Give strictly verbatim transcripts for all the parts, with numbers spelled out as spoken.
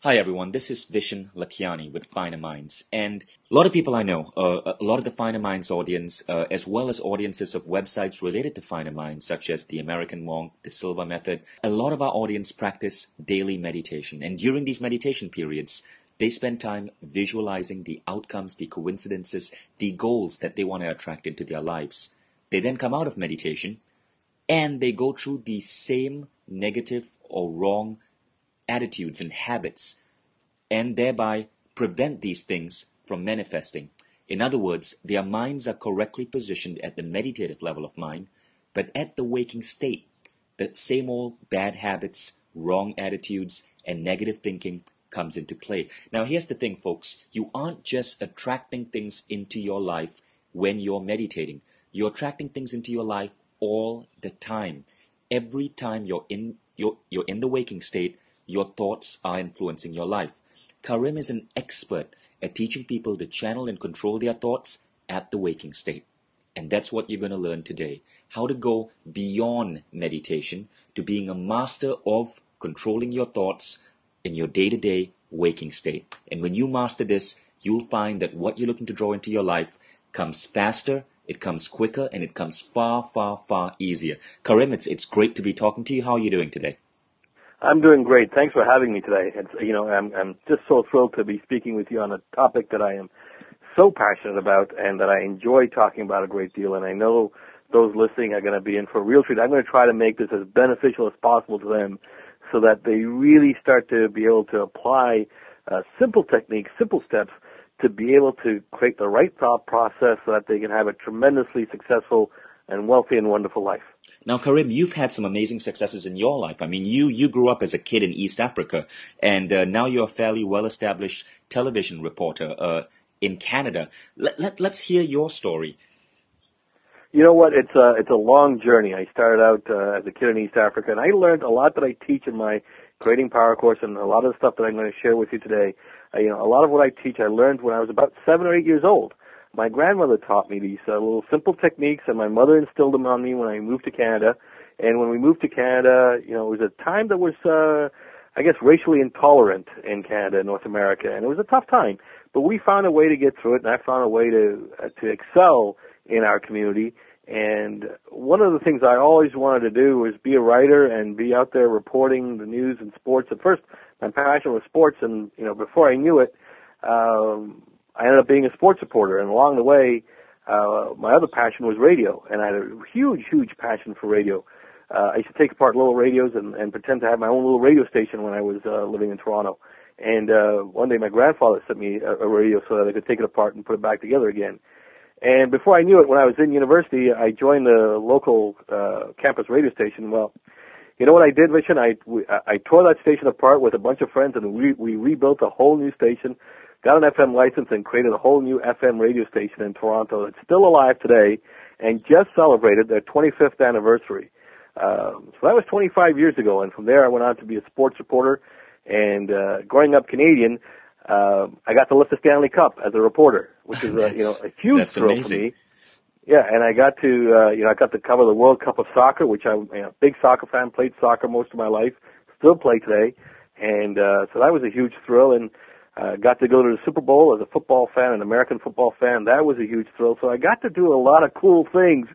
Hi everyone, this is Vishen Lakiani with Finer Minds, and a lot of people I know, uh, a lot of the Finer Minds audience, uh, as well as audiences of websites related to Finer Minds, such as the American Monk, the Silva Method, a lot of our audience practice daily meditation, and during these meditation periods, they spend time visualizing the outcomes, the coincidences, the goals that they want to attract into their lives. They then come out of meditation, and they go through the same negative or wrong attitudes and habits, and thereby prevent these things from manifesting. In other words, their minds are correctly positioned at the meditative level of mind, but at the waking state, the same old bad habits, wrong attitudes, and negative thinking comes into play. Now, here's the thing, folks. You aren't just attracting things into your life when you're meditating. You're attracting things into your life all the time. Every time you're in you're, you're in the waking state, your thoughts are influencing your life. Karim is an expert at teaching people to channel and control their thoughts at the waking state. And that's what you're going to learn today. How to go beyond meditation to being a master of controlling your thoughts in your day-to-day waking state. And when you master this, you'll find that what you're looking to draw into your life comes faster, it comes quicker, and it comes far, far, far easier. Karim, it's, it's great to be talking to you. How are you doing today? I'm doing great. Thanks for having me today. It's, you know, I'm, I'm just so thrilled to be speaking with you on a topic that I am so passionate about and that I enjoy talking about a great deal. And I know those listening are going to be in for a real treat. I'm going to try to make this as beneficial as possible to them so that they really start to be able to apply uh, simple techniques, simple steps to be able to create the right thought process so that they can have a tremendously successful and wealthy and wonderful life. Now, Karim, you've had some amazing successes in your life. I mean, you you grew up as a kid in East Africa, and uh, now you're a fairly well-established television reporter uh, in Canada. Let, let, let's hear your story. You know what? It's a, it's a long journey. I started out uh, as a kid in East Africa, and I learned a lot that I teach in my Creating Power course, and a lot of the stuff that I'm going to share with you today. Uh, you know, a lot of what I teach I learned when I was about seven or eight years old. My grandmother taught me these uh, little simple techniques, and my mother instilled them on me when I moved to Canada. And when we moved to Canada, you know, it was a time that was, uh, I guess, racially intolerant in Canada, North America, and it was a tough time. But we found a way to get through it, and I found a way to uh, to excel in our community. And one of the things I always wanted to do was be a writer and be out there reporting the news and sports. At first, my passion was sports, and you know, before I knew it, um, I ended up being a sports reporter, and along the way, uh, my other passion was radio, and I had a huge, huge passion for radio. Uh, I used to take apart little radios and, and pretend to have my own little radio station when I was uh, living in Toronto. And uh, one day my grandfather sent me a, a radio so that I could take it apart and put it back together again. And before I knew it, when I was in university, I joined the local uh, campus radio station. Well, you know what I did, Vishen? I, we, I tore that station apart with a bunch of friends, and we, we rebuilt a whole new station, got an F M license, and created a whole new F M radio station in Toronto that's still alive today and just celebrated their twenty-fifth anniversary. Um, so that was twenty-five years ago, and from there I went on to be a sports reporter. And uh, growing up Canadian, uh, I got to lift the Stanley Cup as a reporter, which is a, you know, a huge thrill amazing. for me. Yeah, and I got to uh, you know I got to cover the World Cup of Soccer, which I'm you know, a big soccer fan. Played soccer most of my life, still play today, and uh, so that was a huge thrill. And uh, got to go to the Super Bowl as a football fan, an American football fan. That was a huge thrill. So I got to do a lot of cool things.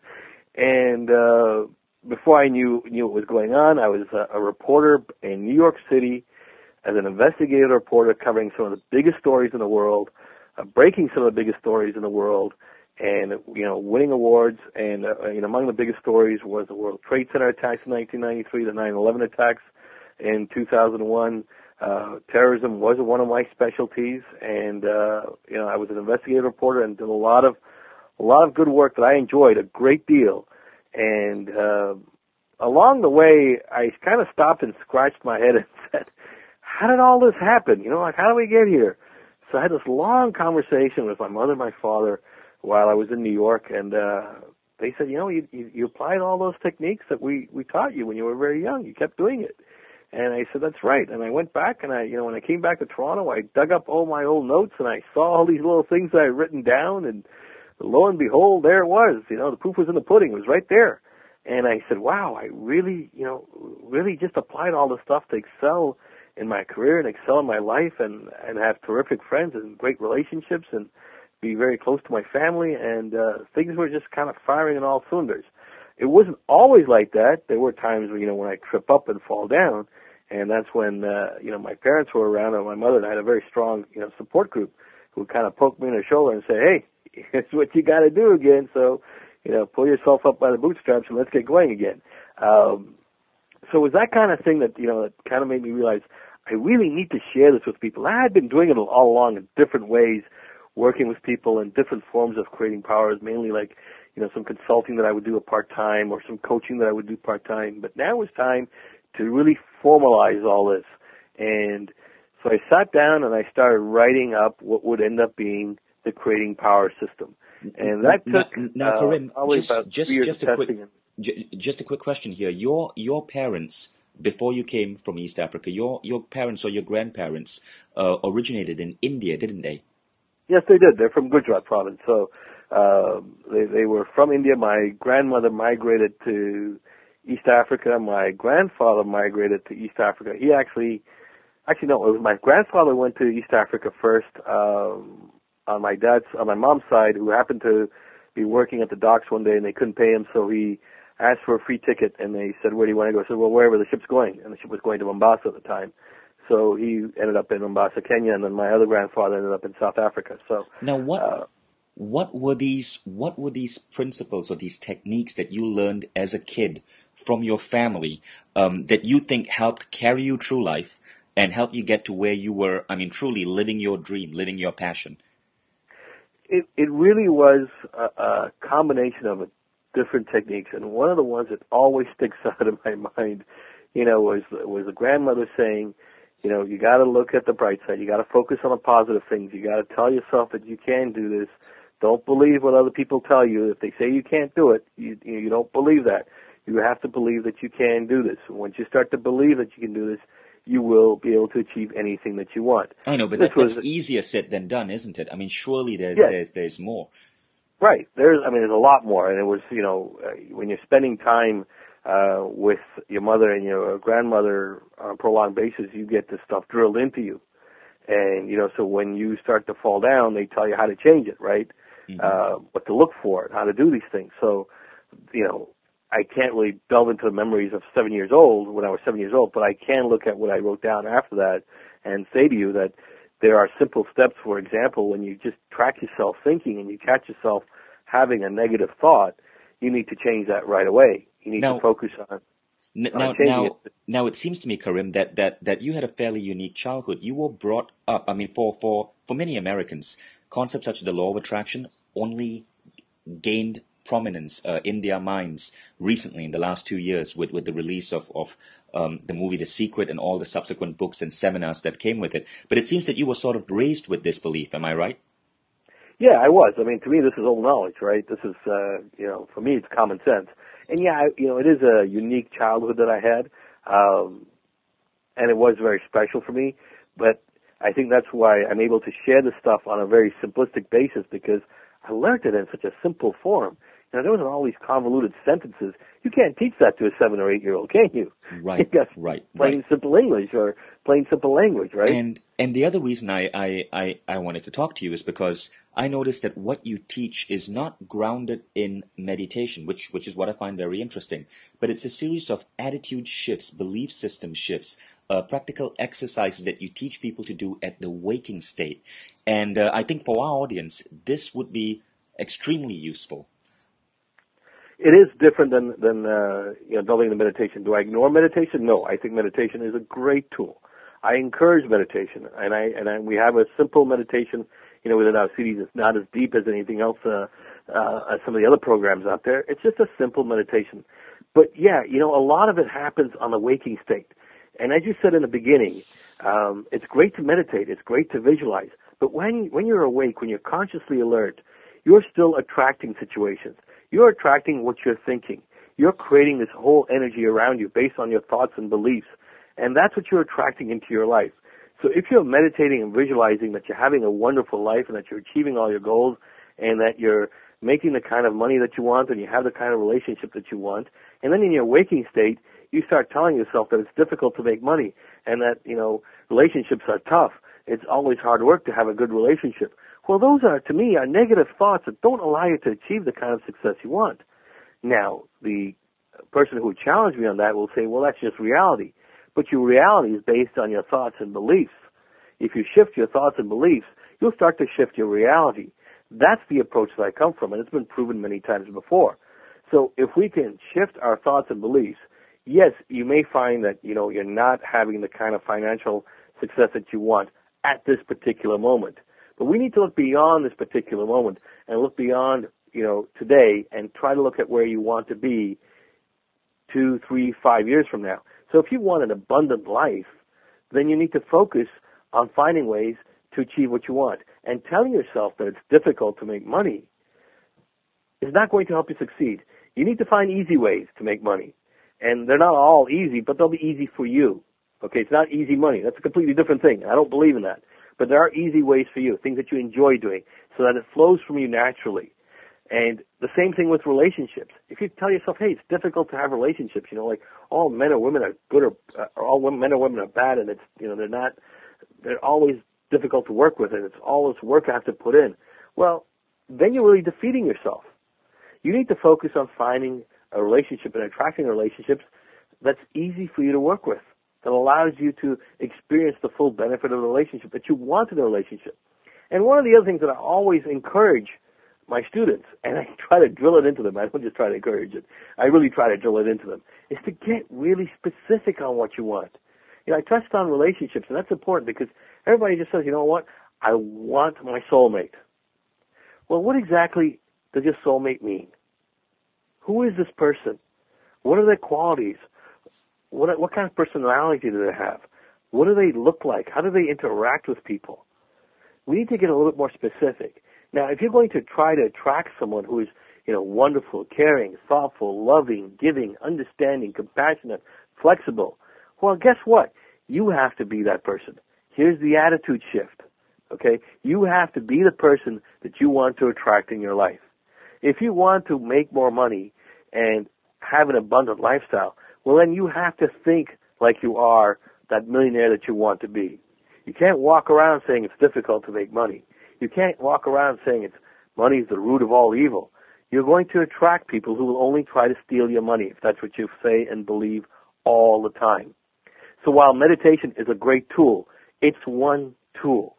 And uh, before I knew knew what was going on, I was a, a reporter in New York City as an investigative reporter, covering some of the biggest stories in the world, uh, breaking some of the biggest stories in the world, and you know, winning awards. And uh, you know, among the biggest stories was the World Trade Center attacks in nineteen ninety-three, the nine eleven attacks in two thousand one. Uh, terrorism was one of my specialties, and uh, you know, I was an investigative reporter and did a lot of a lot of good work that I enjoyed a great deal. And uh, along the way, I kind of stopped and scratched my head and said, "How did all this happen? You know, like how do we get here?" So I had this long conversation with my mother and my father while I was in New York, and uh, they said, "You know, you, you, you applied all those techniques that we, we taught you when you were very young. You kept doing it." And I said, "That's right." And I went back, and I, you know, when I came back to Toronto, I dug up all my old notes, and I saw all these little things that I had written down, and lo and behold, there it was. You know, the proof was in the pudding. It was right there. And I said, "Wow, I really, you know, really just applied all this stuff to excel in my career and excel in my life and, and have terrific friends and great relationships and be very close to my family, and uh, things were just kind of firing on all cylinders. It wasn't always like that. There were times when, you know, when I trip up and fall down, and that's when, uh, you know, my parents were around, and my mother, and I had a very strong, you know, support group who kind of poked me in the shoulder and say, hey, it's what you got to do again, so, you know, pull yourself up by the bootstraps and let's get going again. Um, so it was that kind of thing that, you know, that kind of made me realize I really need to share this with people. I had been doing it all along in different ways, working with people in different forms of creating powers, mainly like, you know, some consulting that I would do a part-time or some coaching that I would do part-time. But now it was time to really formalize all this. And so I sat down and I started writing up what would end up being the creating power system. And that took now, now uh, Karim, probably just, about just, three years just of a quick, testing. j- just a quick question here. Your your parents, before you came from East Africa, your your parents or your grandparents uh, originated in India, didn't they? Yes, they did. They're from Gujarat province. So uh, they, they were from India. My grandmother migrated to East Africa. My grandfather migrated to East Africa. He actually, actually no, it was my grandfather went to East Africa first. Um, on my dad's, on my mom's side, who happened to be working at the docks one day and they couldn't pay him, so he asked for a free ticket and they said, "Where do you want to go?" I said, "Well, wherever the ship's going," and the ship was going to Mombasa at the time. So he ended up in Mombasa, Kenya, and then my other grandfather ended up in South Africa. So now, what uh, what were these what were these principles or these techniques that you learned as a kid from your family um, that you think helped carry you through life and help you get to where you were? I mean, truly living your dream, living your passion. It it really was a, a combination of different techniques, and one of the ones that always sticks out in my mind, you know, was was a grandmother saying, you know, you got to look at the bright side. You got to focus on the positive things. You got to tell yourself that you can do this. Don't believe what other people tell you. If they say you can't do it, you you don't believe that. You have to believe that you can do this. Once you start to believe that you can do this, you will be able to achieve anything that you want. I know, but This that, was, that's easier said than done, isn't it? I mean, surely there's yes, there's there's more. right. There's, I mean, there's a lot more. And it was, you know, uh, when you're spending time uh, with your mother and your grandmother on a prolonged basis, you get this stuff drilled into you. And, you know, so when you start to fall down, they tell you how to change it, right? Mm-hmm. Uh, what to look for, how to do these things. So, you know, I can't really delve into the memories of seven years old, when I was seven years old, but I can look at what I wrote down after that and say to you that there are simple steps. For example, when you just track yourself thinking and you catch yourself having a negative thought, you need to change that right away. You need now, to focus on, n- on now, changing now, it. now, it seems to me, Karim, that, that, that you had a fairly unique childhood. You were brought up, I mean, for, for, for many Americans, concepts such as the law of attraction only gained prominence uh, in their minds recently in the last two years with, with the release of, of um, the movie The Secret and all the subsequent books and seminars that came with it. But it seems that you were sort of raised with this belief. Am I right? Yeah, I was. I mean, to me, this is old knowledge, right? This is, uh, you know, for me, it's common sense. And yeah, I, you know, it is a unique childhood that I had, um, and it was very special for me. But I think that's why I'm able to share this stuff on a very simplistic basis, because I learned it in such a simple form. You know, there wasn't all these convoluted sentences. You can't teach that to a seven or eight year old, can you? Right, you right, plain right. simple English or plain simple language, right? And and the other reason I, I, I, I wanted to talk to you is because I noticed that what you teach is not grounded in meditation, which which is what I find very interesting, but it's a series of attitude shifts, belief system shifts, uh, practical exercises that you teach people to do at the waking state. And uh, I think for our audience, this would be extremely useful. It is different than than uh, you know, delving into meditation. Do I ignore meditation? No, I think meditation is a great tool. I encourage meditation, and I and I, we have a simple meditation, you know, within our C Ds. It's not as deep as anything else, uh, uh, as some of the other programs out there. It's just a simple meditation. But yeah, you know, a lot of it happens on the waking state. And as you said in the beginning, um, it's great to meditate. It's great to visualize. But when when you're awake, when you're consciously alert, you're still attracting situations. You're attracting what you're thinking. You're creating this whole energy around you based on your thoughts and beliefs. And that's what you're attracting into your life. So if you're meditating and visualizing that you're having a wonderful life and that you're achieving all your goals and that you're making the kind of money that you want and you have the kind of relationship that you want, and then in your waking state, you start telling yourself that it's difficult to make money and that, you know, relationships are tough. It's always hard work to have a good relationship. Well, those are, to me, are negative thoughts that don't allow you to achieve the kind of success you want. Now, the person who would challenge me on that will say, well, that's just reality. But your reality is based on your thoughts and beliefs. If you shift your thoughts and beliefs, you'll start to shift your reality. That's the approach that I come from, and it's been proven many times before. So if we can shift our thoughts and beliefs, yes, you may find that, you know, you're not having the kind of financial success that you want at this particular moment. But we need to look beyond this particular moment and look beyond, you know, today and try to look at where you want to be two, three, five years from now. So if you want an abundant life, then you need to focus on finding ways to achieve what you want. And telling yourself that it's difficult to make money is not going to help you succeed. You need to find easy ways to make money. And they're not all easy, but they'll be easy for you. Okay, it's not easy money. That's a completely different thing. I don't believe in that. But there are easy ways for you, things that you enjoy doing, so that it flows from you naturally. And the same thing with relationships. If you tell yourself, hey, it's difficult to have relationships, you know, like all men or women are good or, uh, or all women, men or women are bad, and it's, you know, they're not, they're always difficult to work with, and it's all this work I have to put in. Well, then you're really defeating yourself. You need to focus on finding a relationship and attracting relationships that's easy for you to work with, that allows you to experience the full benefit of the relationship that you want in a relationship. And one of the other things that I always encourage my students, and I try to drill it into them, I don't just try to encourage it, I really try to drill it into them, is to get really specific on what you want. You know, I touched on relationships, and that's important because everybody just says, you know what, I want my soulmate. Well, what exactly does your soulmate mean? Who is this person? What are their qualities? What, what kind of personality do they have? What do they look like? How do they interact with people? We need to get a little bit more specific. Now, if you're going to try to attract someone who is, you know, wonderful, caring, thoughtful, loving, giving, understanding, compassionate, flexible, well, guess what? You have to be that person. Here's the attitude shift, okay? You have to be the person that you want to attract in your life. If you want to make more money and have an abundant lifestyle, well, then you have to think like you are that millionaire that you want to be. You can't walk around saying it's difficult to make money. You can't walk around saying it's money is the root of all evil. You're going to attract people who will only try to steal your money if that's what you say and believe all the time. So while meditation is a great tool, it's one tool.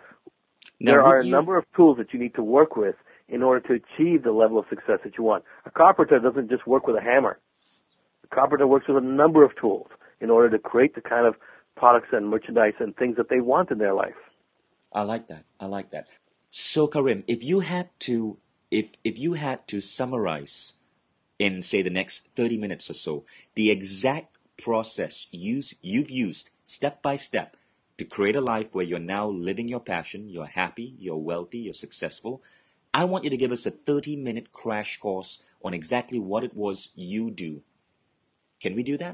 Now, there are a you... number of tools that you need to work with in order to achieve the level of success that you want. A carpenter doesn't just work with a hammer. A carpenter works with a number of tools in order to create the kind of products and merchandise and things that they want in their life. I like that. I like that. So Karim, if you had to, if if you had to summarize in say the next thirty minutes or so, the exact process use you've used step by step to create a life where you're now living your passion, you're happy, you're wealthy, you're successful, I want you to give us a thirty-minute crash course on exactly what it was you do. Can we do that?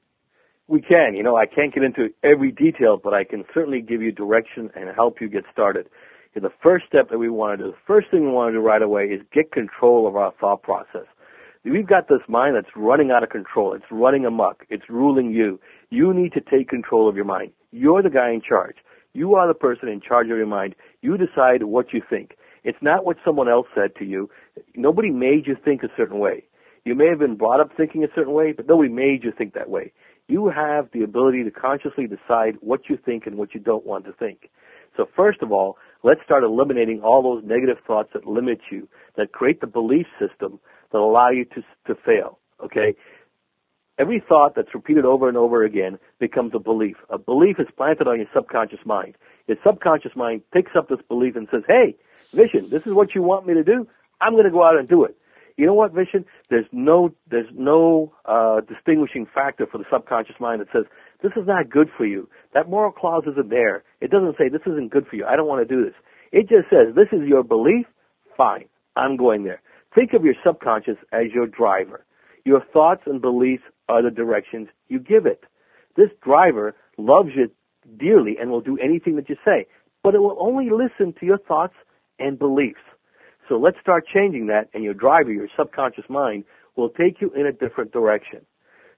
We can. You know, I can't get into every detail, but I can certainly give you direction and help you get started. And the first step that we want to do, the first thing we want to do right away is get control of our thought process. We've got this mind that's running out of control. It's running amok. It's ruling you. You need to take control of your mind. You're the guy in charge. You are the person in charge of your mind. You decide what you think. It's not what someone else said to you. Nobody made you think a certain way. You may have been brought up thinking a certain way, but nobody made you think that way. You have the ability to consciously decide what you think and what you don't want to think. So first of all, let's start eliminating all those negative thoughts that limit you, that create the belief system that allow you to to fail, okay? Every thought that's repeated over and over again becomes a belief. A belief is planted on your subconscious mind. Your subconscious mind picks up this belief and says, hey, Vishen, this is what you want me to do? I'm going to go out and do it. You know what, Vishen? There's no there's no uh, distinguishing factor for the subconscious mind that says, this is not good for you. That moral clause isn't there. It doesn't say, this isn't good for you. I don't want to do this. It just says, this is your belief? Fine. I'm going there. Think of your subconscious as your driver. Your thoughts and beliefs are the directions you give it. This driver loves you dearly and will do anything that you say, but it will only listen to your thoughts and beliefs. So let's start changing that, and your driver, your subconscious mind, will take you in a different direction.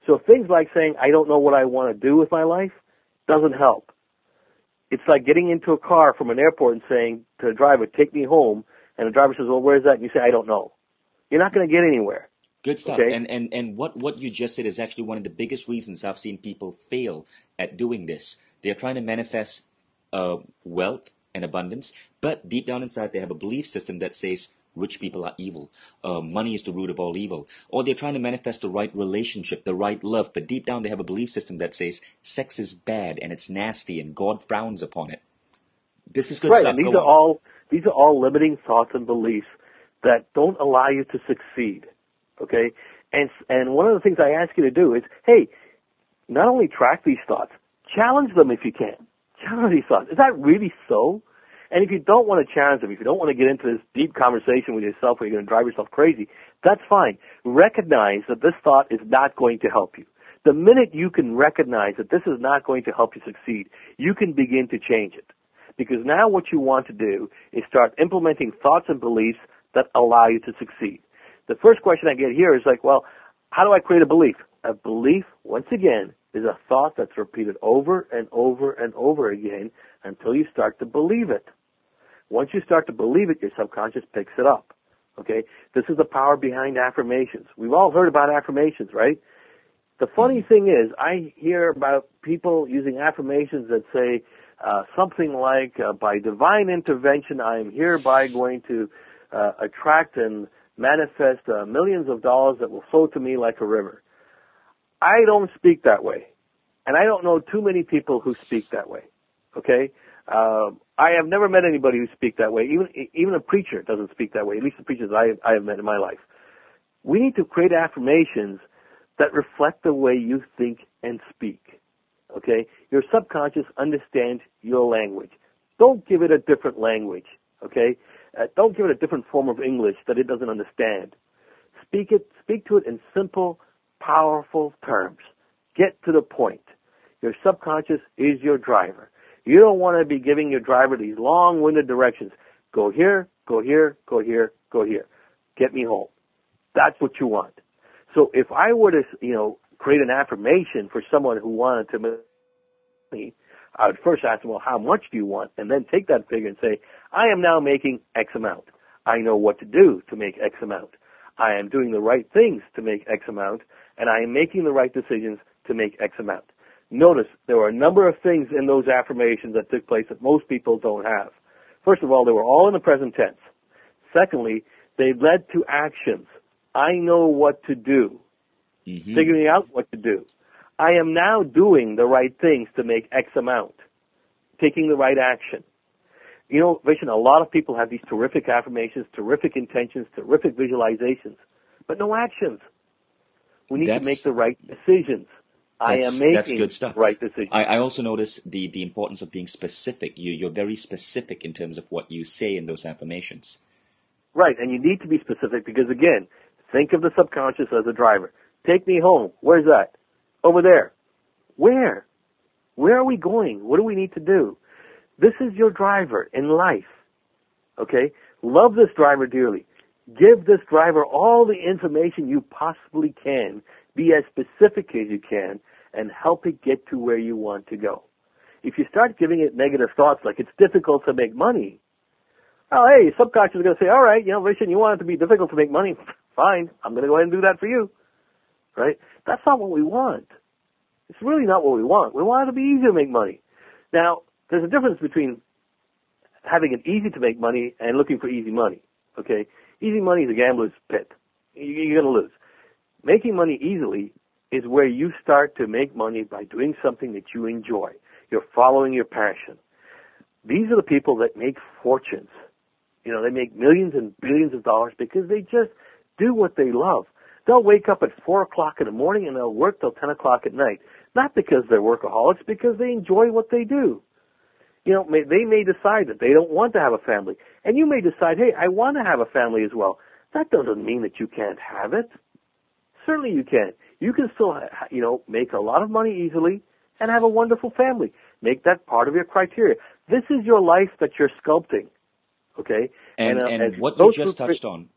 So things like saying, I don't know what I want to do with my life, doesn't help. It's like getting into a car from an airport and saying to the driver, take me home, and the driver says, well, where's that? And you say, I don't know. You're not going to get anywhere. Good stuff. Okay? And, and, and what, what you just said is actually one of the biggest reasons I've seen people fail at doing this. They're trying to manifest uh, wealth and abundance, but deep down inside they have a belief system that says rich people are evil. Uh, money is the root of all evil. Or they're trying to manifest the right relationship, the right love, but deep down they have a belief system that says sex is bad and it's nasty and God frowns upon it. This is good right, stuff. and these Go are on. all these are all limiting thoughts and beliefs that don't allow you to succeed. Okay? And and one of the things I ask you to do is, hey, not only track these thoughts, challenge them if you can. Challenge these thoughts. Is that really so? And if you don't want to challenge them, if you don't want to get into this deep conversation with yourself where you're going to drive yourself crazy, that's fine. Recognize that this thought is not going to help you. The minute you can recognize that this is not going to help you succeed, you can begin to change it. Because now what you want to do is start implementing thoughts and beliefs that allow you to succeed. The first question I get here is like, well, how do I create a belief? A belief, once again, is a thought that's repeated over and over and over again until you start to believe it. Once you start to believe it, your subconscious picks it up. Okay? This is the power behind affirmations. We've all heard about affirmations, right? The funny thing is, I hear about people using affirmations that say uh, something like, uh, by divine intervention, I am hereby going to uh, attract and manifest uh, millions of dollars that will flow to me like a river. I don't speak that way. And I don't know too many people who speak that way. Okay? Uh, I have never met anybody who speaks that way. Even even a preacher doesn't speak that way, at least the preachers I, I have met in my life. We need to create affirmations that reflect the way you think and speak. Okay? Your subconscious understands your language. Don't give it a different language. Okay? Uh, don't give it a different form of English that it doesn't understand. Speak it. Speak to it in simple, powerful terms. Get to the point. Your subconscious is your driver. You don't want to be giving your driver these long-winded directions. Go here, go here, go here, go here. Get me home. That's what you want. So if I were to, you know, create an affirmation for someone who wanted to make money, I would first ask them, well, how much do you want? And then take that figure and say, I am now making X amount. I know what to do to make X amount. I am doing the right things to make X amount, and I am making the right decisions to make X amount. Notice there were a number of things in those affirmations that took place that most people don't have. First of all, they were all in the present tense. Secondly, they led to actions. I know what to do. Mm-hmm. Figuring out what to do. I am now doing the right things to make X amount. Taking the right action. You know, Vishen, a lot of people have these terrific affirmations, terrific intentions, terrific visualizations, but no actions. We need that's, to make the right decisions. I am making that's good stuff. Right decisions. I, I also notice the, the importance of being specific. You, you're very specific in terms of what you say in those affirmations. Right, and you need to be specific because, again, think of the subconscious as a driver. Take me home. Where's that? Over there. Where? Where are we going? What do we need to do? This is your driver in life. Okay? Love this driver dearly. Give this driver all the information you possibly can. Be as specific as you can and help it get to where you want to go. If you start giving it negative thoughts like it's difficult to make money, oh, hey, your subconscious is going to say, all right, you know, Vishen, you want it to be difficult to make money? Fine, I'm going to go ahead and do that for you. Right? That's not what we want. It's really not what we want. We want it to be easy to make money. Now, there's a difference between having it easy to make money and looking for easy money. Okay? Easy money is a gambler's pit. You're going to lose. Making money easily is where you start to make money by doing something that you enjoy. You're following your passion. These are the people that make fortunes. You know, they make millions and billions of dollars because they just do what they love. They'll wake up at four o'clock in the morning and they'll work till ten o'clock at night. Not because they're workaholics, because they enjoy what they do. You know, may, they may decide that they don't want to have a family. And you may decide, hey, I want to have a family as well. That doesn't mean that you can't have it. Certainly you can. You can still, you know, make a lot of money easily and have a wonderful family. Make that part of your criteria. This is your life that you're sculpting, okay? And, and, uh, and what you just touched on,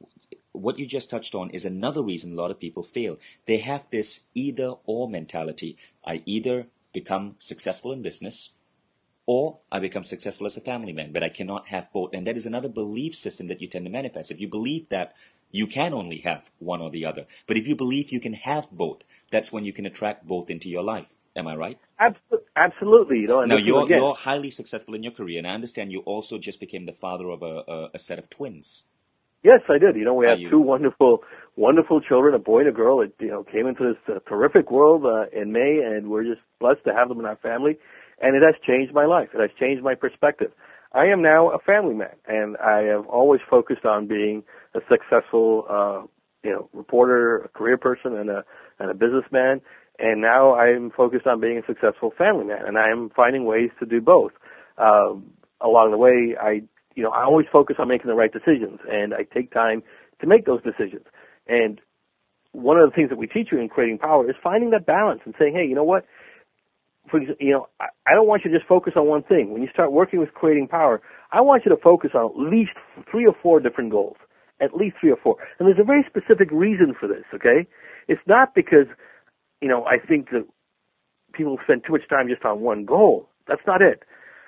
what you just touched on is another reason a lot of people fail. They have this either or mentality. I either become successful in business or I become successful as a family man, but I cannot have both. And that is another belief system that you tend to manifest. If you believe that you can only have one or the other, but if you believe you can have both, that's when you can attract both into your life. Am I right? Absolutely. You know, and now, you're, again, you're highly successful in your career, and I understand you also just became the father of a, a, a set of twins. Yes, I did. You know, we Are have you... two wonderful, wonderful children, a boy and a girl. It, you know, came into this uh, terrific world uh, in May, and we're just blessed to have them in our family. And it has changed my life. It has changed my perspective. I am now a family man, and I have always focused on being a successful, uh, you know, reporter, a career person, and a and a businessman. And now I'm focused on being a successful family man, and I am finding ways to do both. Um, along the way, I, you know, I always focus on making the right decisions, and I take time to make those decisions. And one of the things that we teach you in Creating Power is finding that balance and saying, hey, you know what? For example, you know, I, I don't want you to just focus on one thing. When you start working with Creating Power, I want you to focus on at least three or four different goals, at least three or four. And there's a very specific reason for this, okay? It's not because, you know, I think that people spend too much time just on one goal. That's not it.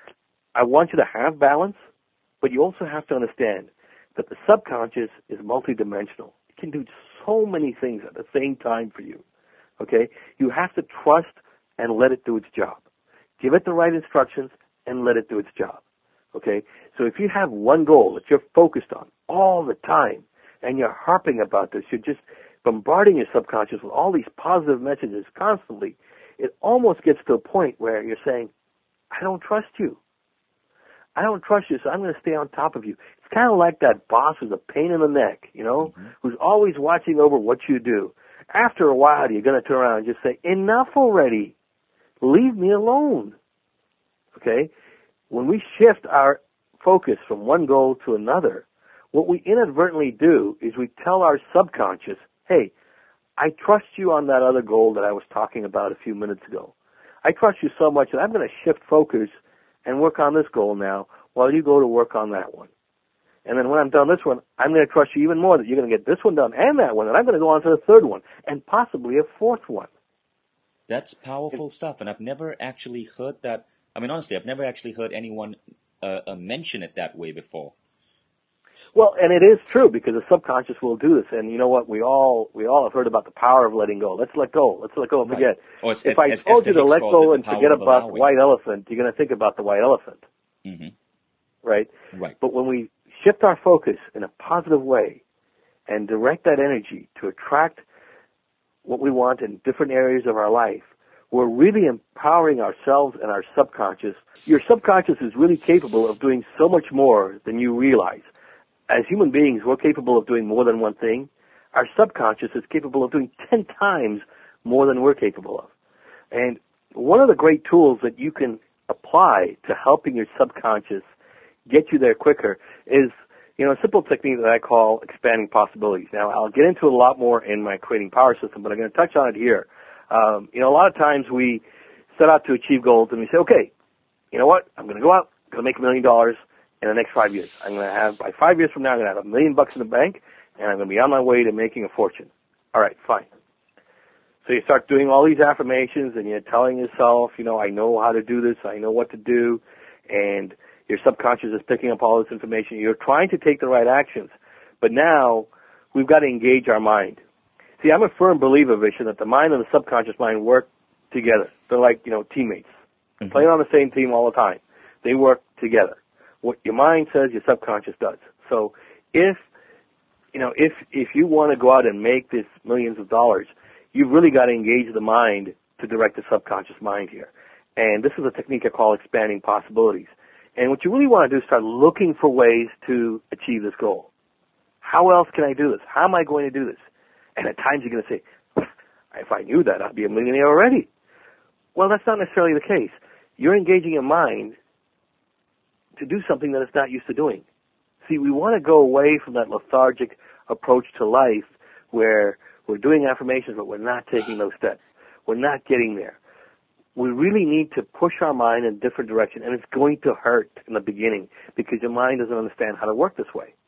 I want you to have balance, but you also have to understand that the subconscious is multidimensional. It can do so many things at the same time for you, okay? You have to trust and let it do its job. Give it the right instructions and let it do its job, okay? So if you have one goal that you're focused on all the time and you're harping about this, you're just bombarding your subconscious with all these positive messages constantly, it almost gets to a point where you're saying, I don't trust you. I don't trust you, so I'm going to stay on top of you. It's kind of like that boss who's a pain in the neck, you know, mm-hmm. who's always watching over what you do. After a while, you're going to turn around and just say, enough already. Leave me alone. Okay? When we shift our focus from one goal to another, what we inadvertently do is we tell our subconscious, hey, I trust you on that other goal that I was talking about a few minutes ago. I trust you so much that I'm going to shift focus and work on this goal now while you go to work on that one. And then when I'm done this one, I'm going to trust you even more that you're going to get this one done and that one, and I'm going to go on to the third one and possibly a fourth one. That's powerful it, stuff, and I've never actually heard that. I mean, honestly, I've never actually heard anyone uh, uh, mention it that way before. Well, and it is true because the subconscious will do this. And you know what? We all we all have heard about the power of letting go. Let's let go. Let's let go and forget. Right. Or as, if as, I as told Esther you to Hicks let go it, and forget about allowing. the white elephant, you're going to think about the white elephant. Mm-hmm. Right? Right. But when we shift our focus in a positive way and direct that energy to attract what we want in different areas of our life, we're really empowering ourselves and our subconscious. Your subconscious is really capable of doing so much more than you realize. As human beings, we're capable of doing more than one thing. Our subconscious is capable of doing ten times more than we're capable of. And one of the great tools that you can apply to helping your subconscious get you there quicker is, you know, a simple technique that I call expanding possibilities. Now, I'll get into it a lot more in my Creating Power system, but I'm going to touch on it here. Um, you know, a lot of times we set out to achieve goals and we say, okay, you know what, I'm going to go out, I'm going to make a million dollars in the next five years. I'm going to have, by five years from now, I'm going to have a million bucks in the bank, and I'm going to be on my way to making a fortune. All right, fine. So you start doing all these affirmations, and you're telling yourself, you know, I know how to do this, I know what to do, and your subconscious is picking up all this information. You're trying to take the right actions, but now we've got to engage our mind. See, I'm a firm believer, Vishen, that the mind and the subconscious mind work together. They're like, you know, teammates. Mm-hmm. Playing on the same team all the time. They work together. What your mind says, your subconscious does. So if, you know, if, if you want to go out and make this millions of dollars, you've really got to engage the mind to direct the subconscious mind here. And this is a technique I call expanding possibilities. And what you really want to do is start looking for ways to achieve this goal. How else can I do this? How am I going to do this? And at times you're going to say, if I knew that, I'd be a millionaire already. Well, that's not necessarily the case. You're engaging your mind to do something that it's not used to doing. See, we want to go away from that lethargic approach to life where we're doing affirmations, but we're not taking those steps. We're not getting there. We really need to push our mind in a different direction, and it's going to hurt in the beginning because your mind doesn't understand how to work this way.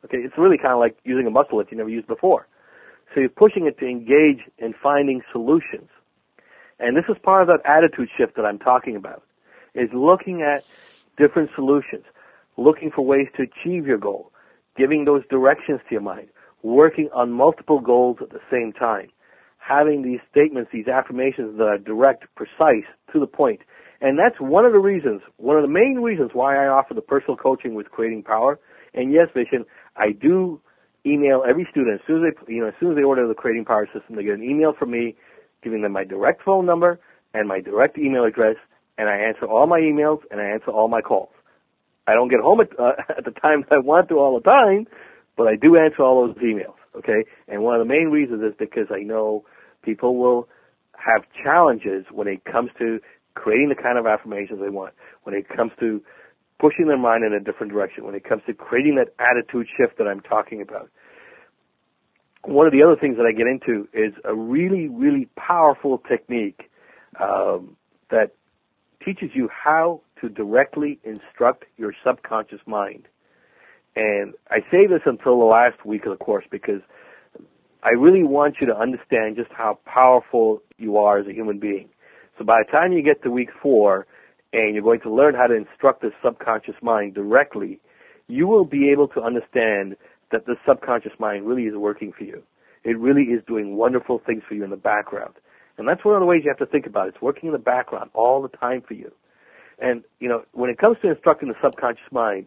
Okay, it's really kind of like using a muscle that you never used before. So you're pushing it to engage in finding solutions. And this is part of that attitude shift that I'm talking about, is looking at different solutions, looking for ways to achieve your goal, giving those directions to your mind, working on multiple goals at the same time, having these statements, these affirmations that are direct, precise, to the point. And that's one of the reasons, one of the main reasons why I offer the personal coaching with Creating Power. And yes, Vishen, I do email every student as soon as they, you know, as soon as they order the Creating Power system, they get an email from me giving them my direct phone number and my direct email address, and I answer all my emails and I answer all my calls. I don't get home at, uh, at the time I want to all the time, but I do answer all those emails, okay? And one of the main reasons is because I know people will have challenges when it comes to creating the kind of affirmations they want, when it comes to pushing their mind in a different direction, when it comes to creating that attitude shift that I'm talking about. One of the other things that I get into is a really, really powerful technique um, that teaches you how to directly instruct your subconscious mind. And I say this until the last week of the course because I really want you to understand just how powerful you are as a human being. So by the time you get to week four and you're going to learn how to instruct the subconscious mind directly, you will be able to understand that the subconscious mind really is working for you. It really is doing wonderful things for you in the background. And that's one of the ways you have to think about it. It's working in the background all the time for you. And, you know, when it comes to instructing the subconscious mind,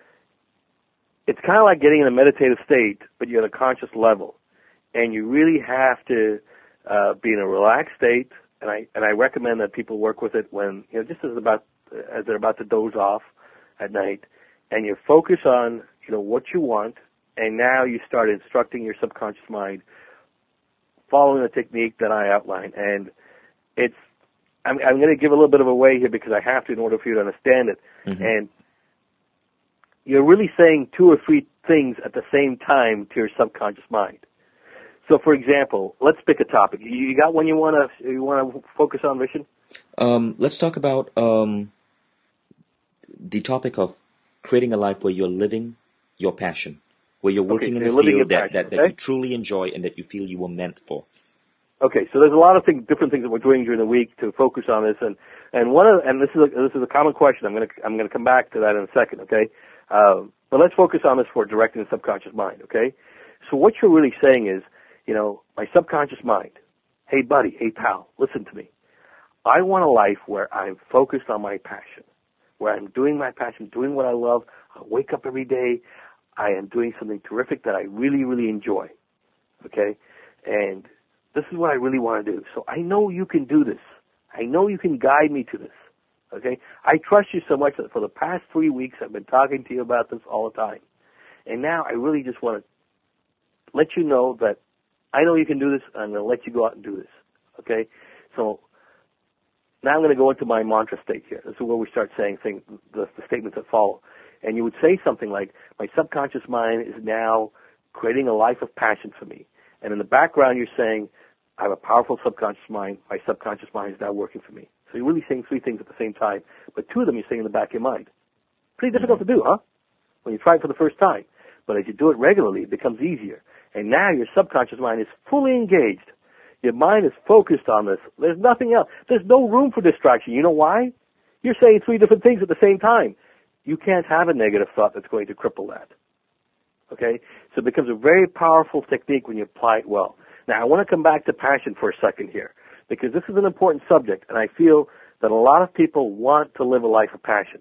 it's kind of like getting in a meditative state, but you're at a conscious level. And you really have to uh, be in a relaxed state, and I and I recommend that people work with it when, you know, just as about as they're about to doze off at night, and you focus on, you know, what you want, and now you start instructing your subconscious mind following the technique that I outlined. And it's, I'm, I'm going to give a little bit of a way here because I have to in order for you to understand it. Mm-hmm. And you're really saying two or three things at the same time to your subconscious mind. So, for example, let's pick a topic. You got one you want to you want to focus on, Vishen? Um, let's talk about um, the topic of creating a life where you're living your passion, where you're working okay, in so a field that, passion, that, okay? that you truly enjoy and that you feel you were meant for. Okay, so there's a lot of things, different things that we're doing during the week to focus on this, and and one of and this is a, this is a common question. I'm going to I'm going to come back to that in a second, okay? Uh, but let's focus on this for directing the subconscious mind, okay? So what you're really saying is, you know, my subconscious mind, hey buddy, hey pal, listen to me. I want a life where I'm focused on my passion, where I'm doing my passion, doing what I love. I wake up every day. I am doing something terrific that I really, really enjoy, okay? And this is what I really want to do. So I know you can do this. I know you can guide me to this, okay? I trust you so much that for the past three weeks I've been talking to you about this all the time. And now I really just want to let you know that I know you can do this, and I'm going to let you go out and do this, okay? So now I'm going to go into my mantra state here. This is where we start saying things, the, the statements that follow. And you would say something like, my subconscious mind is now creating a life of passion for me. And in the background you're saying, I have a powerful subconscious mind. My subconscious mind is now working for me. So you're really saying three things at the same time, but two of them you're saying in the back of your mind. Pretty difficult to do, huh? When you try it for the first time. But as you do it regularly, it becomes easier. And now your subconscious mind is fully engaged. Your mind is focused on this. There's nothing else. There's no room for distraction. You know why? You're saying three different things at the same time. You can't have a negative thought that's going to cripple that. Okay? So it becomes a very powerful technique when you apply it well. Now, I want to come back to passion for a second here, because this is an important subject, and I feel that a lot of people want to live a life of passion.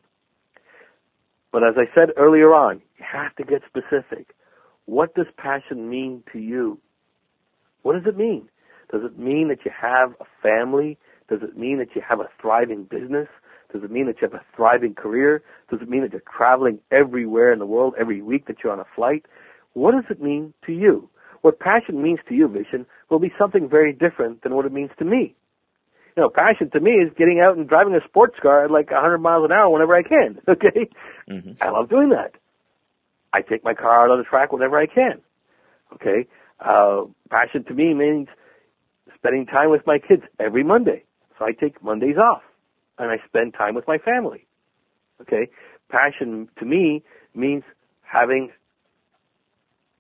But as I said earlier on, you have to get specific. What does passion mean to you? What does it mean? Does it mean that you have a family? Does it mean that you have a thriving business? Does it mean that you have a thriving career? Does it mean that you're traveling everywhere in the world every week that you're on a flight? What does it mean to you? What passion means to you, Vishen, will be something very different than what it means to me. You know, passion to me is getting out and driving a sports car at like one hundred miles an hour whenever I can, okay? Mm-hmm. I love doing that. I take my car out on the track whenever I can, okay? Uh, passion to me means spending time with my kids every Monday. So I take Mondays off, and I spend time with my family, okay? Passion to me means having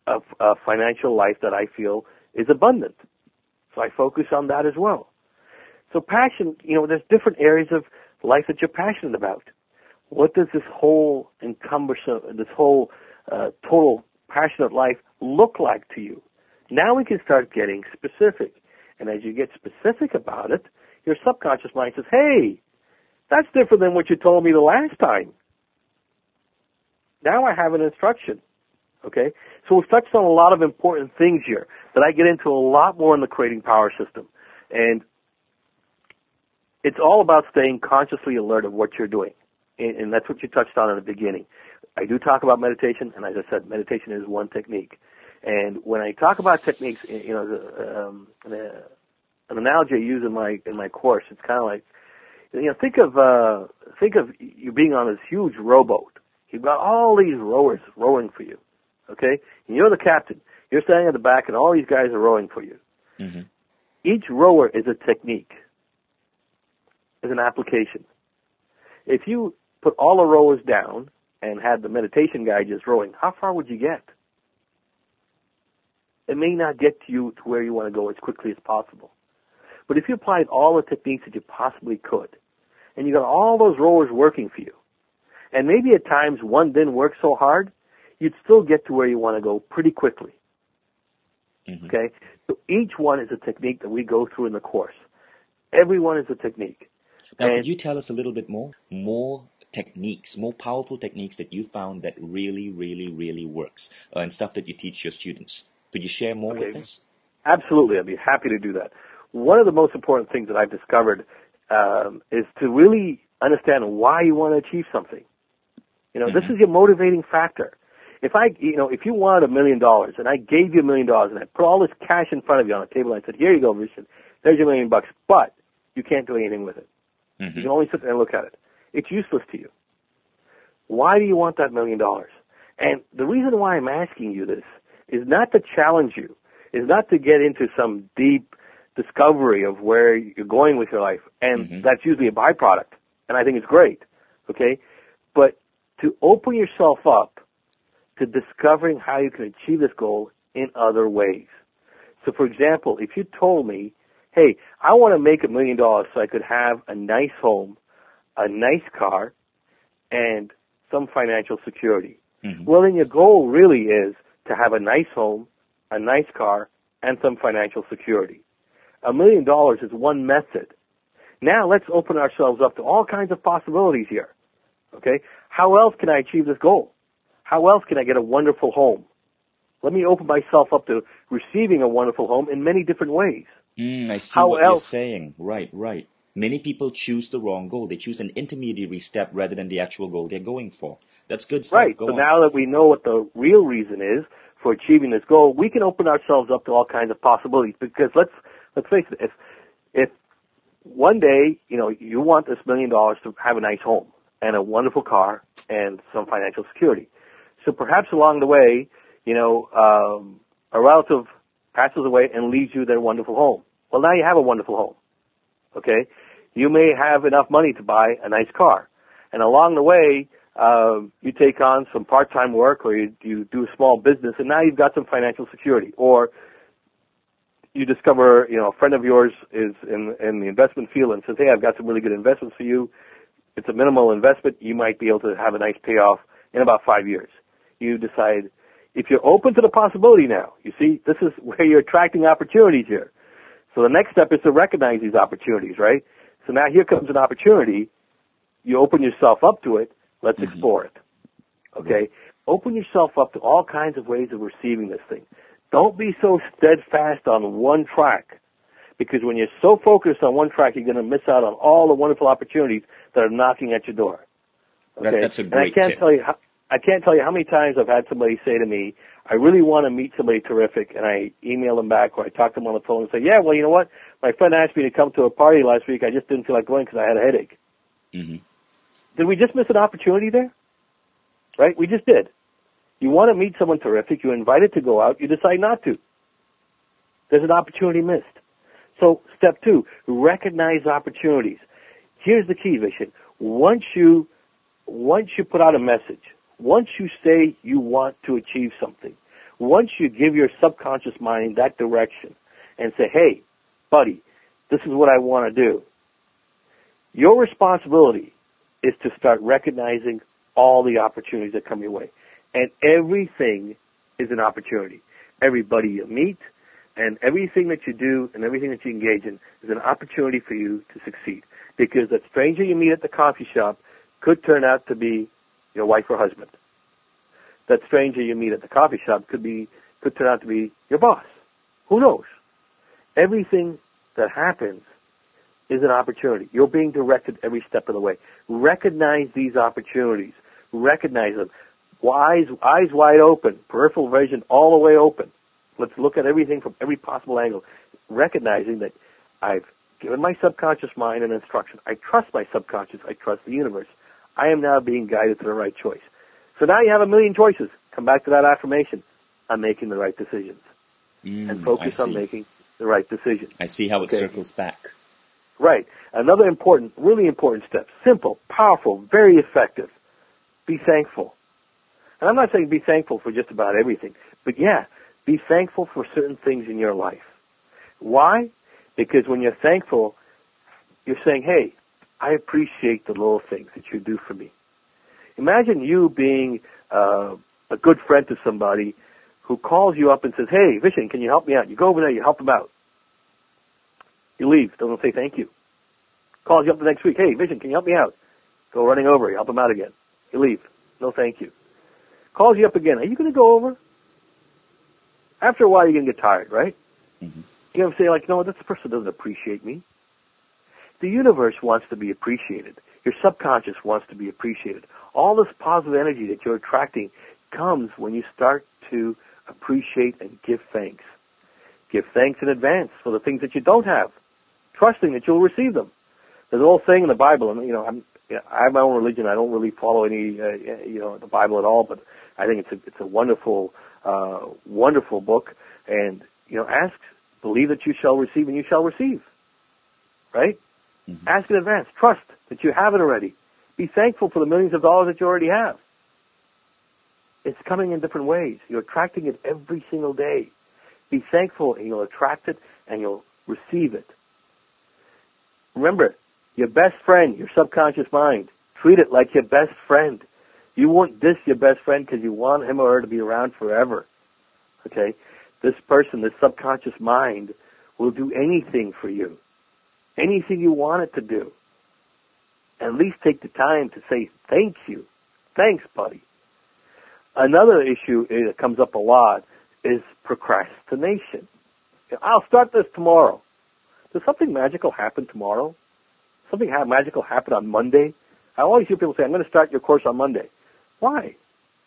a, a financial life that I feel is abundant. So I focus on that as well. So passion, you know, there's different areas of life that you're passionate about. What does this whole encumbersome, this whole uh, total passionate life look like to you? Now we can start getting specific. And as you get specific about it, your subconscious mind says, hey, that's different than what you told me the last time. Now I have an instruction. Okay? So we've touched on a lot of important things here that I get into a lot more in the Creating Power system. And it's all about staying consciously alert of what you're doing. And, and that's what you touched on in the beginning. I do talk about meditation, and as I said, meditation is one technique. And when I talk about techniques, you know, the, um, the, an analogy I use in my in my course, it's kind of like, you know, think of uh, think of you being on this huge rowboat. You've got all these rowers rowing for you, okay? And you're the captain. You're standing at the back, and all these guys are rowing for you. Mm-hmm. Each rower is a technique, is an application. If you put all the rowers down and had the meditation guy just rowing, how far would you get? It may not get you to where you want to go as quickly as possible. But if you applied all the techniques that you possibly could, and you got all those rowers working for you, and maybe at times one didn't work so hard, you'd still get to where you want to go pretty quickly. Mm-hmm. Okay? So each one is a technique that we go through in the course. Every one is a technique. Now, and could you tell us a little bit more? More techniques, more powerful techniques that you found that really, really, really works, uh, and stuff that you teach your students. Could you share more okay. with us? Absolutely. I'd be happy to do that. One of the most important things that I've discovered um, is to really understand why you want to achieve something. You know, mm-hmm. this is your motivating factor. If I, you know, if you wanted a million dollars and I gave you a million dollars and I put all this cash in front of you on a table and I said, here you go, Richard, there's your million bucks, but you can't do anything with it. Mm-hmm. You can only sit there and look at it. It's useless to you. Why do you want that million dollars? And the reason why I'm asking you this is not to challenge you, is not to get into some deep discovery of where you're going with your life, and mm-hmm. that's usually a byproduct, and I think it's great, okay? But to open yourself up to discovering how you can achieve this goal in other ways. So, for example, if you told me, hey, I want to make a million dollars so I could have a nice home, a nice car, and some financial security. Mm-hmm. Well, then your goal really is to have a nice home, a nice car, and some financial security. A million dollars is one method. Now let's open ourselves up to all kinds of possibilities here. Okay? How else can I achieve this goal? How else can I get a wonderful home? Let me open myself up to receiving a wonderful home in many different ways. Mm, I see How what else? you're saying. Right, right. Many people choose the wrong goal. They choose an intermediary step rather than the actual goal they're going for. That's good stuff. Right. Go so on. Now that we know what the real reason is for achieving this goal, we can open ourselves up to all kinds of possibilities. Because let's let's face it, if if one day, you know, you want this million dollars to have a nice home and a wonderful car and some financial security. So perhaps along the way, you know, um, a relative passes away and leaves you their wonderful home. Well, now you have a wonderful home. Okay? You may have enough money to buy a nice car. And along the way, uh, you take on some part-time work or you, you do a small business, and now you've got some financial security. Or you discover, you know, a friend of yours is in, in the investment field and says, hey, I've got some really good investments for you. It's a minimal investment. You might be able to have a nice payoff in about five years. You decide, if you're open to the possibility now, you see, this is where you're attracting opportunities here. So the next step is to recognize these opportunities, right? So now here comes an opportunity. You open yourself up to it. Let's mm-hmm. explore it. Okay? Open yourself up to all kinds of ways of receiving this thing. Don't be so steadfast on one track, because when you're so focused on one track, you're going to miss out on all the wonderful opportunities that are knocking at your door. Okay? That, that's a great and I can't tip. Tell you how, I can't tell you how many times I've had somebody say to me, I really want to meet somebody terrific, and I email them back or I talk to them on the phone and say, yeah, well, you know what? My friend asked me to come to a party last week. I just didn't feel like going because I had a headache. Mm-hmm. Did we just miss an opportunity there? Right? We just did. You want to meet someone terrific. You invited to go out. You decide not to. There's an opportunity missed. So step two, recognize opportunities. Here's the key, Vishen. Once you, once you put out a message, once you say you want to achieve something, Once you give your subconscious mind that direction and say, hey, buddy, this is what I want to do, your responsibility is to start recognizing all the opportunities that come your way. And everything is an opportunity. Everybody you meet and everything that you do and everything that you engage in is an opportunity for you to succeed. Because that stranger you meet at the coffee shop could turn out to be your wife or husband. That stranger you meet at the coffee shop could be could turn out to be your boss. Who knows? Everything that happens is an opportunity. You're being directed every step of the way. Recognize these opportunities. Recognize them. Eyes, eyes wide open, peripheral vision all the way open. Let's look at everything from every possible angle, recognizing that I've given my subconscious mind an instruction. I trust my subconscious. I trust the universe. I am now being guided to the right choice. So now you have a million choices. Come back to that affirmation. I'm making the right decisions. Mm, and focus on making the right decision. I see how it okay. circles back. Right. Another important, really important step. Simple, powerful, very effective. Be thankful. And I'm not saying be thankful for just about everything, but yeah, be thankful for certain things in your life. Why? Because when you're thankful, you're saying, hey, I appreciate the little things that you do for me. Imagine you being uh, a good friend to somebody who calls you up and says, hey, Vishen, can you help me out? You go over there, you help them out. You leave, doesn't say thank you. Calls you up the next week, hey, Vishen, can you help me out? Go running over, you help them out again. You leave, no thank you. Calls you up again, are you going to go over? After a while, you're going to get tired, right? Mm-hmm. You ever say, like, no, this person doesn't appreciate me. The universe wants to be appreciated. Your subconscious wants to be appreciated. All this positive energy that you're attracting comes when you start to appreciate and give thanks. Give thanks in advance for the things that you don't have, trusting that you'll receive them. There's an old saying in the Bible, and, you know, I'm, you know, I have my own religion. I don't really follow any, uh, you know, the Bible at all, but I think it's a, it's a wonderful, uh, wonderful book. And, you know, ask, believe that you shall receive, and you shall receive. Right? Mm-hmm. Ask in advance. Trust that you have it already. Be thankful for the millions of dollars that you already have. It's coming in different ways. You're attracting it every single day. Be thankful, and you'll attract it, and you'll receive it. Remember, your best friend, your subconscious mind, treat it like your best friend. You won't diss your best friend because you want him or her to be around forever. Okay? This person, this subconscious mind, will do anything for you. Anything you want it to do. At least take the time to say thank you. Thanks, buddy. Another issue that comes up a lot is procrastination. I'll start this tomorrow. Does something magical happen tomorrow? Something ha- magical happen on Monday? I always hear people say, I'm going to start your course on Monday. Why?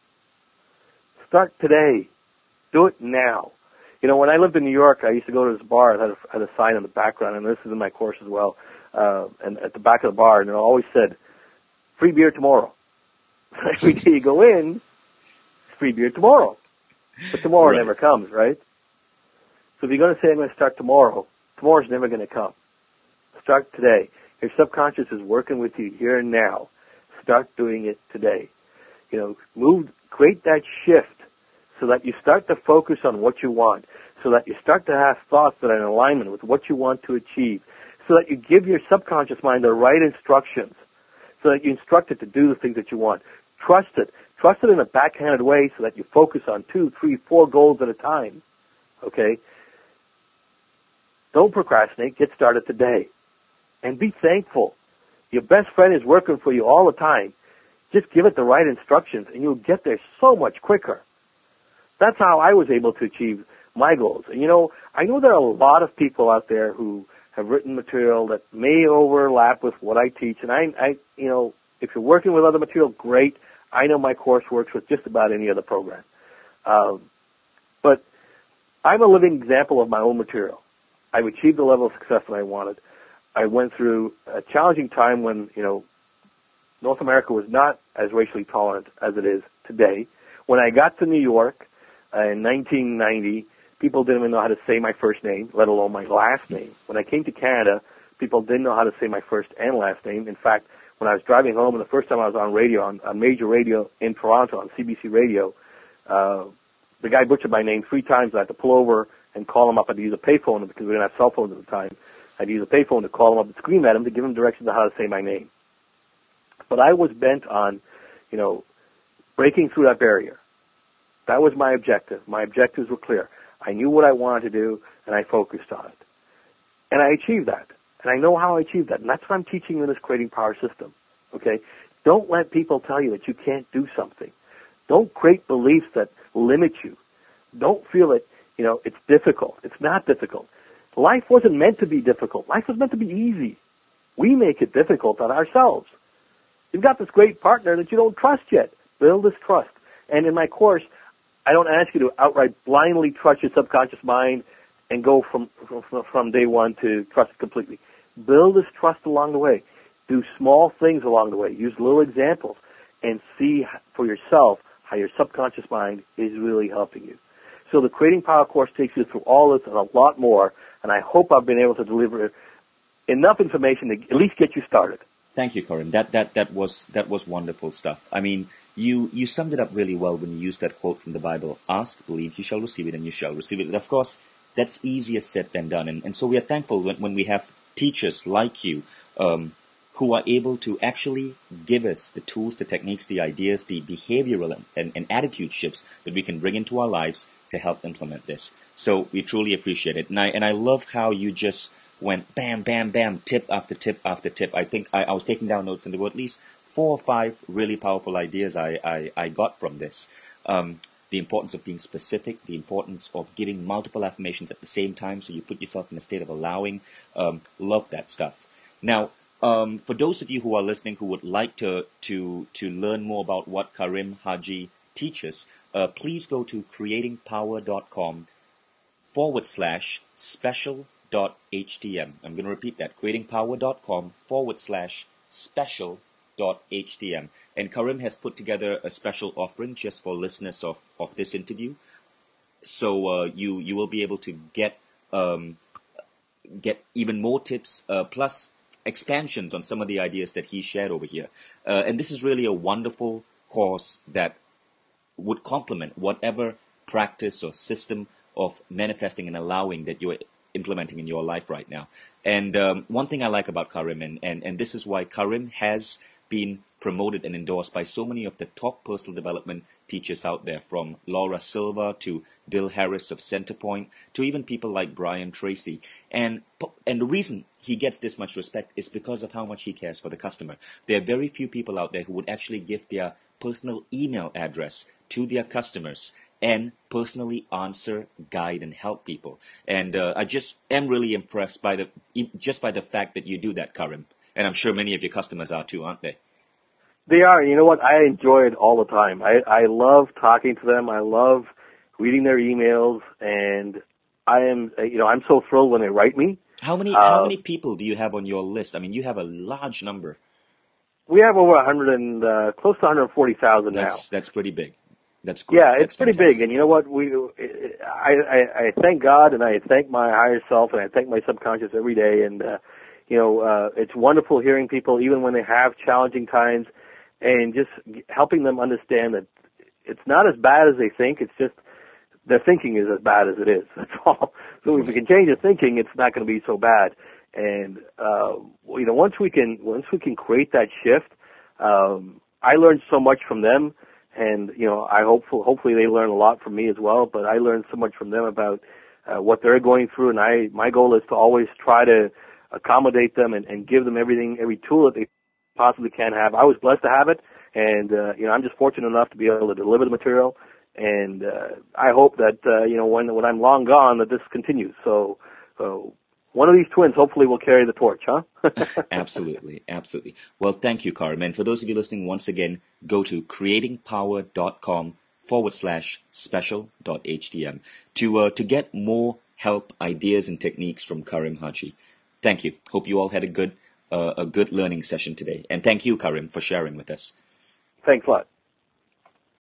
Start today. Do it now. You know, when I lived in New York, I used to go to this bar that had a, had a sign in the background, and this is in my course as well, uh, and at the back of the bar, and it always said, free beer tomorrow. Every day you go in, free beer tomorrow. But tomorrow right. never comes, right? So if you're going to say, I'm going to start tomorrow, tomorrow's never going to come. Start today. Your subconscious is working with you here and now. Start doing it today. You know, move, create that shift so that you start to focus on what you want, so that you start to have thoughts that are in alignment with what you want to achieve, so that you give your subconscious mind the right instructions, so that you instruct it to do the things that you want. Trust it. Trust it in a backhanded way so that you focus on two, three, four goals at a time. Okay? Don't procrastinate. Get started today. And be thankful. Your best friend is working for you all the time. Just give it the right instructions, and you'll get there so much quicker. That's how I was able to achieve my goals. And, you know, I know there are a lot of people out there who have written material that may overlap with what I teach. And, I, I, you know, if you're working with other material, great. I know my course works with just about any other program. Um, but I'm a living example of my own material. I've achieved the level of success that I wanted. I went through a challenging time when, you know, North America was not as racially tolerant as it is today. When I got to New York uh, in nineteen ninety, people didn't even know how to say my first name, let alone my last name. When I came to Canada, people didn't know how to say my first and last name. In fact, when I was driving home, and the first time I was on radio, on, on major radio in Toronto, on C B C Radio, uh, the guy butchered my name three times. I had to pull over and call him up. I had to use a payphone because we didn't have cell phones at the time. I had to use a payphone to call him up and scream at him to give him directions on how to say my name. But I was bent on, you know, breaking through that barrier. That was my objective. My objectives were clear. I knew what I wanted to do, and I focused on it. And I achieved that. And I know how I achieved that. And that's what I'm teaching you in this Creating Power system. Okay? Don't let people tell you that you can't do something. Don't create beliefs that limit you. Don't feel that, you know, it's difficult. It's not difficult. Life wasn't meant to be difficult. Life was meant to be easy. We make it difficult on ourselves. You've got this great partner that you don't trust yet. Build this trust. And in my course, I don't ask you to outright blindly trust your subconscious mind and go from, from, from day one to trust it completely. Build this trust along the way. Do small things along the way. Use little examples and see for yourself how your subconscious mind is really helping you. So the Creating Power course takes you through all this and a lot more, and I hope I've been able to deliver enough information to at least get you started. Thank you, Karim. That that that was that was wonderful stuff. I mean, you you summed it up really well when you used that quote from the Bible: "Ask, believe, you shall receive it, and you shall receive it." And of course, that's easier said than done. And and so we are thankful when when we have teachers like you, um, who are able to actually give us the tools, the techniques, the ideas, the behavioral and, and, and attitude shifts that we can bring into our lives to help implement this. So we truly appreciate it. And I and I love how you just went bam, bam, bam, tip after tip after tip. I think I, I was taking down notes, and there were at least four or five really powerful ideas I, I, I got from this. Um, the importance of being specific, the importance of giving multiple affirmations at the same time so you put yourself in a state of allowing. Um, love that stuff. Now, um, for those of you who are listening who would like to, to, to learn more about what Karim Haji teaches, uh, please go to creatingpower.com forward slash special dot htm. I'm going to repeat that, creatingpower.com forward slash special dot htm. And Karim has put together a special offering just for listeners of, of this interview. So uh, you you will be able to get um, get even more tips, uh, plus expansions on some of the ideas that he shared over here. Uh, and this is really a wonderful course that would complement whatever practice or system of manifesting and allowing that you're implementing in your life right now. And um, one thing I like about Karim, and, and, and this is why Karim has been promoted and endorsed by so many of the top personal development teachers out there, from Laura Silva to Bill Harris of Centerpoint to even people like Brian Tracy. And and the reason he gets this much respect is because of how much he cares for the customer. There are very few people out there who would actually give their personal email address to their customers and personally answer, guide, and help people. And uh, I just am really impressed by the just by the fact that you do that, Karim. And I'm sure many of your customers are too, aren't they? They are. You know what? I enjoy it all the time. I, I love talking to them. I love reading their emails, and I am, you know, I'm so thrilled when they write me. How many uh, How many people do you have on your list? I mean, you have a large number. We have over one hundred and uh, close to one hundred forty thousand now. That's that's pretty big. That's great. Yeah, That's it's pretty fantastic. big. And you know what? We, I, I, I thank God, and I thank my higher self, and I thank my subconscious every day. And uh, you know, uh, it's wonderful hearing people, even when they have challenging times, and just helping them understand that it's not as bad as they think. It's just their thinking is as bad as it is. That's all. So right. If we can change their thinking, it's not going to be so bad. And uh, you know, once we can, once we can create that shift, um, I learned so much from them. And, you know, I hope, hopefully they learn a lot from me as well, but I learned so much from them about uh, what they're going through, and I, my goal is to always try to accommodate them and, and give them everything, every tool that they possibly can have. I was blessed to have it, and, uh, you know, I'm just fortunate enough to be able to deliver the material, and uh, I hope that, uh, you know, when, when I'm long gone, that this continues. So, uh, one of these twins hopefully will carry the torch, huh? Absolutely, absolutely. Well, thank you, Karim. And for those of you listening, once again, go to creatingpower.com forward slash special dot htm to uh, to get more help, ideas, and techniques from Karim Haji. Thank you. Hope you all had a good uh, a good learning session today. And thank you, Karim, for sharing with us. Thanks a lot.